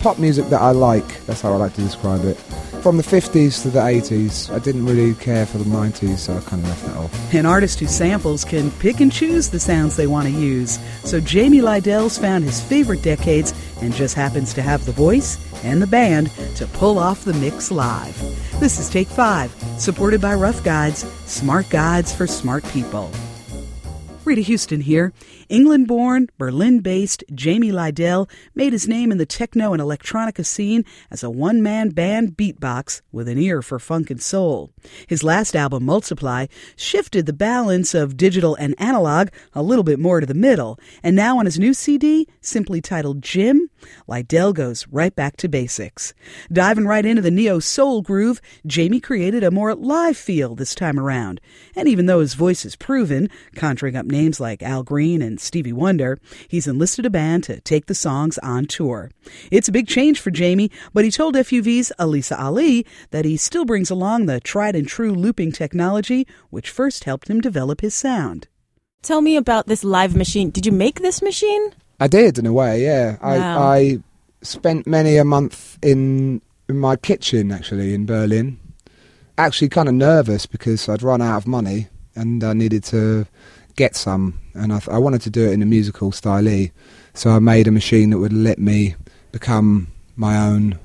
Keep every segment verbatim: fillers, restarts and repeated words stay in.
pop music that I like. That's how I like to describe it. From the fifties to the eighties, I didn't really care for the nineties, so I kind of left that off. An artist who samples can pick and choose the sounds they want to use. So Jamie Lidell's found his favorite decades and just happens to have the voice and the band to pull off the mix live. This is Take Five, supported by Rough Guides, smart guides for smart people. Rita Houston here. England-born, Berlin-based Jamie Lidell made his name in the techno and electronica scene as a one-man band beatbox with an ear for funk and soul. His last album, Multiply, shifted the balance of digital and analog a little bit more to the middle. And now on his new C D, simply titled Jim, Lidell goes right back to basics. Diving right into the neo-soul groove, Jamie created a more live feel this time around. And even though his voice is proven, conjuring up names like Al Green and Stevie Wonder, he's enlisted a band to take the songs on tour. It's a big change for Jamie, but he told F U V's Alisa Ali that he still brings along the tried-and-true looping technology, which first helped him develop his sound. Tell me about this live machine. Did you make this machine? I did, in a way, yeah. Wow. I, I spent many a month in, in my kitchen, actually, in Berlin. Actually kind of nervous because I'd run out of money and I needed to get some, and I, th- I wanted to do it in a musical style, so I made a machine that would let me become my own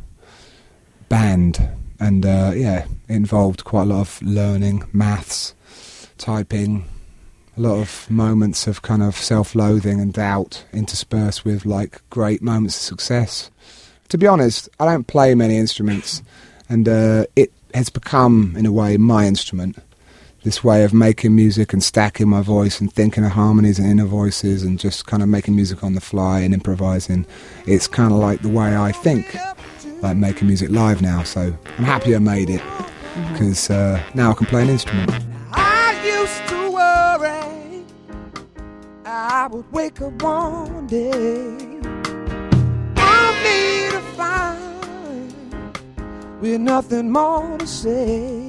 band. And uh, yeah, it involved quite a lot of learning, maths, typing, a lot of moments of kind of self-loathing and doubt interspersed with like great moments of success. To be honest, I don't play many instruments, and uh, it has become, in a way, my instrument. This way of making music and stacking my voice and thinking of harmonies and inner voices and just kind of making music on the fly and improvising. It's kind of like the way I think, like making music live now. So I'm happy I made it because uh, now I can play an instrument. I used to worry I would wake up one day only to find with nothing more to say.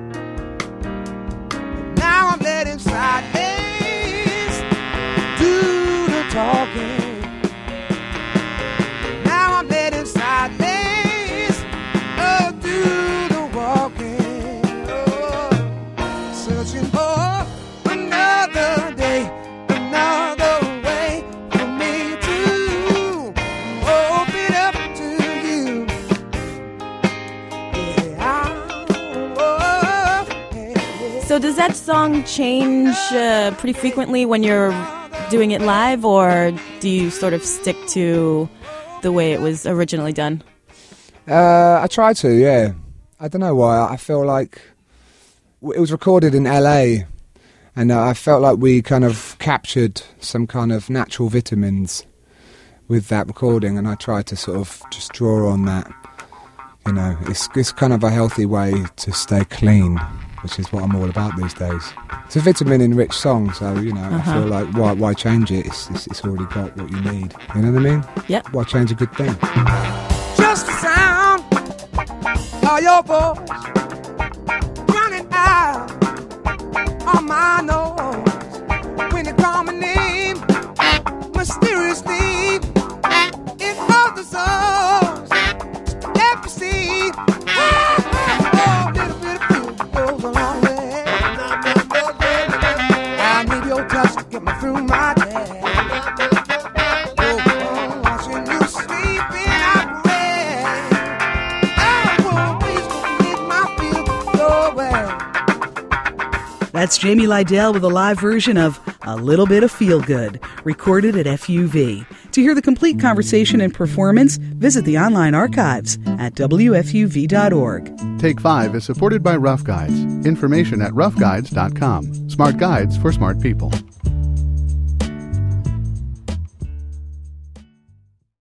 Now I'm letting silence do the talking. Now I'm letting silence oh, do the walking. Oh, searching for another day, another way for me to open up to you. Yeah, oh, yeah, yeah. So does that song change uh, pretty frequently when you're doing it live, or do you sort of stick to the way it was originally done? Uh, I try to, yeah. I don't know why. I feel like it was recorded in L A, and uh, I felt like we kind of captured some kind of natural vitamins with that recording, and I tried to sort of just draw on that. You know, it's, it's kind of a healthy way to stay clean, which is what I'm all about these days. It's a vitamin-enriched song, so, you know, uh-huh. I feel like, why why change it? It's, it's, it's already got what you need. You know what I mean? Yep. Why change a good thing? Just the sound of your voice running out on my nose when you call my name mysteriously. It all the songs let me see. Oh, little bit of you goes a long way. I need your touch to get me through my day. Oh, watching you sleeping out red. Oh, please don't make my feel go away. That's Jamie Lidell with a live version of A Little Bit of Feel Good, recorded at F U V. To hear the complete conversation and performance, visit the online archives at W F U V dot org. Take Five is supported by Rough Guides. Information at rough guides dot com. Smart guides for smart people.